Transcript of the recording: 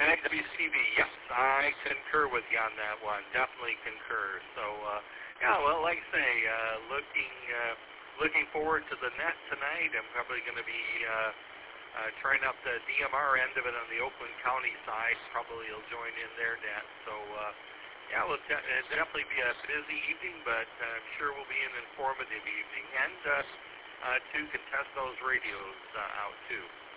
NXBCB, yes, I concur with you on that one. Definitely concur. So, yeah, well, like I say, looking forward to the net tonight. I'm probably going to be trying up the DMR end of it on the Oakland County side. Probably will join in their net. So, yeah, it'll definitely be a busy evening, but I'm sure will be an informative evening. And to contest those radios out, too.